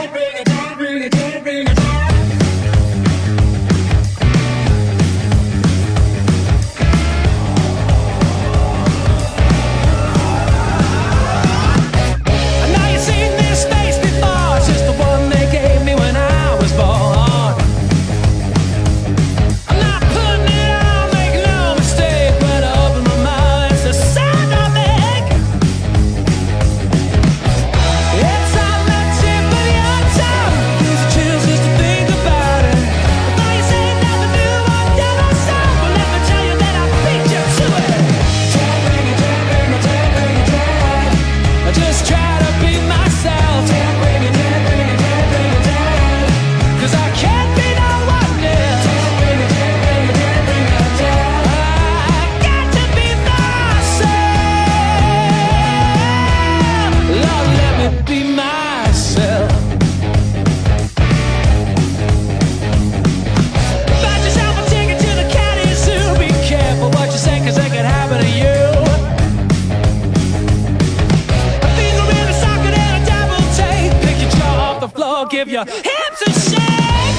Give your hips a shake.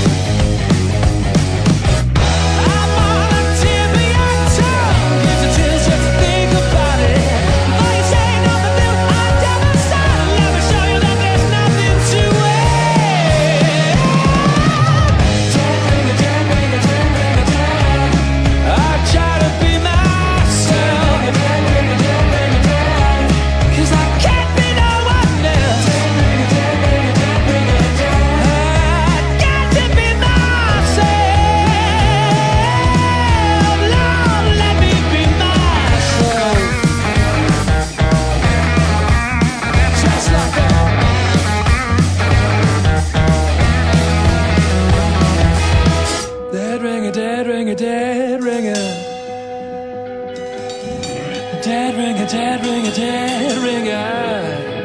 I'm on a tip of your tongue. Gives you chills just to think about it. Before you say nothing new, I never said. Let me show you that there's nothing to it. Don't bring it down, bring it down, bring it down. I try to be myself. Bring it down, bring it down, bring it down. 'Cause I can't be no one else. Bring it down, bring it down, bring it down. Dead ringer, dead ringer, dead ringer. Dead ringer, dead ringer, dead ringer.